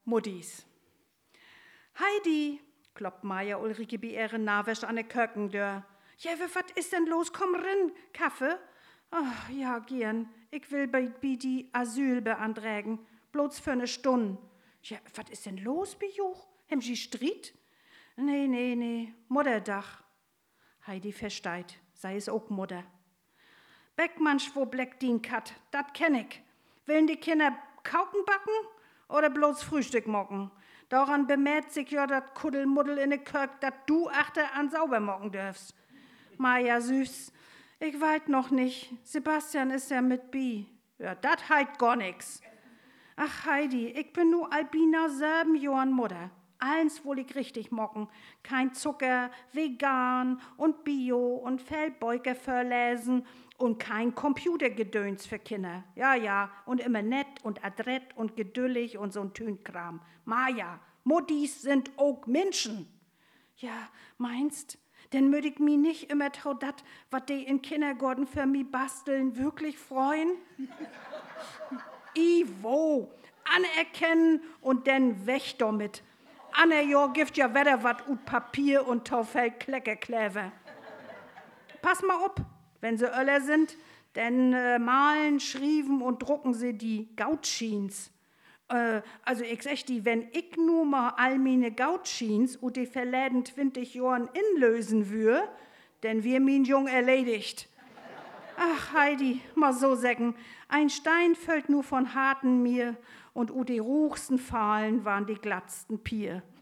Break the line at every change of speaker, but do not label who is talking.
Muttis. Heidi, kloppt Maja Ulrike bei ihren Nawäsch an der Kökendür. Ja, was ist denn los? Komm rein, Kaffee? Ach, ja, gern. Ich will bei die Asyl beantragen. Bloß für 1 Stunde. Ja, was ist denn los, Bejuch? Haben Sie Streit? Nee. Mutterdach. Heidi versteht. Sei es auch Mutter. Beckmansch, wo Black Dean Kat, dat kenn ich. Willen die Kinder Kauken backen oder bloß Frühstück mocken? Daran bemerkt sich ja dat Kuddelmuddel in de Kirk, dat du achter an sauber mocken dürfst. Maja süß, ich weit noch nicht. Sebastian ist ja mit bi. Ja, dat heit gar nix. Ach Heidi, ich bin nu Albina 7 Jahren Mutter. Allens wohl ich richtig mocken. Kein Zucker, vegan und bio und Feldbeuger verlesen und kein Computergedöns für Kinder. Ja, und immer nett und adrett und geduldig und so'n Tünkram. Maja, Muttis sind auch Menschen. Ja, meinst? Denn möd ich mi nicht immer trau dat, wat die in Kindergarten für mi basteln, wirklich freuen? Ivo, anerkennen und dann weg damit. Anne Jahr gibt ja wieder wat ut Papier und Taufell Kleckerkläve. Pass mal op, wenn sie Öller sind, denn malen, schrieben und drucken sie die Gautschins. Also ich sag die, wenn ich nur mal all meine Gautschins und die verläden 20 Jahren inlösen würd, denn wir min Jung erledigt. Ach Heidi, mal so sägen, ein Stein fällt nur von harten mir und die ruchsten Fahlen waren die glattsten Pier.